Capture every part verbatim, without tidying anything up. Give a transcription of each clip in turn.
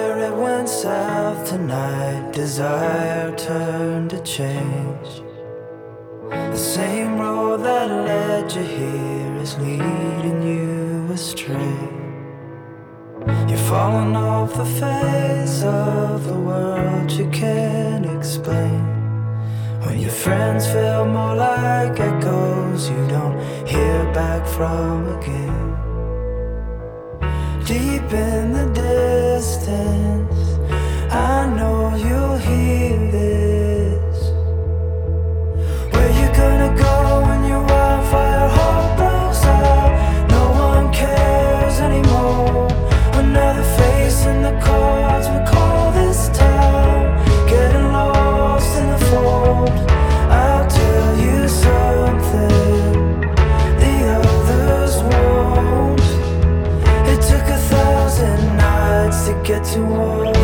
swear it went south tonight. Desire turned to change. The same road that led you here is leading you astray. You're falling off the face of the world you can't explain. When your friends feel more like echoes you don't hear back from again. Deep in the distance, I know you'll hear this. Where you gonna go when your wildfire heart blows out? No one cares anymore. Another face in the cards we call this town. Getting lost in the fold. I'll tell you something the others won't. It took a thousand nights to get to one.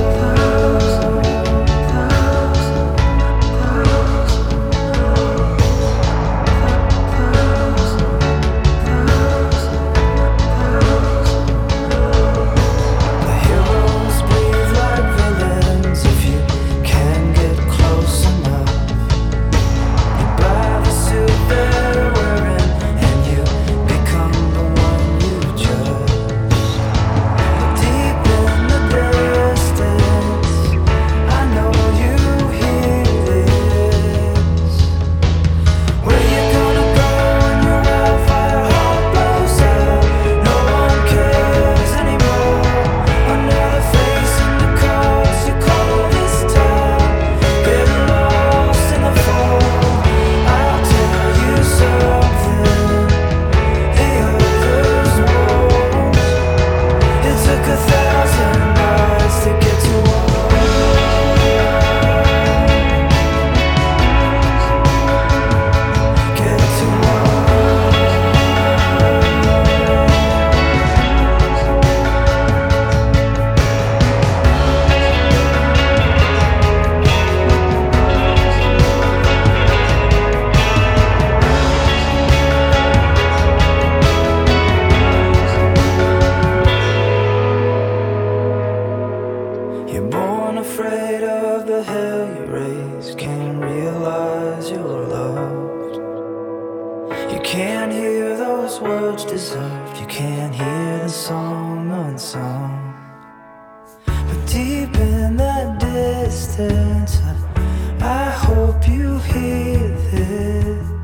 You're born afraid of the hell you raised. Can't realize you're loved. You can't hear those words deserved. You can't hear the song unsung. But deep in that distance, I, I hope you hear this.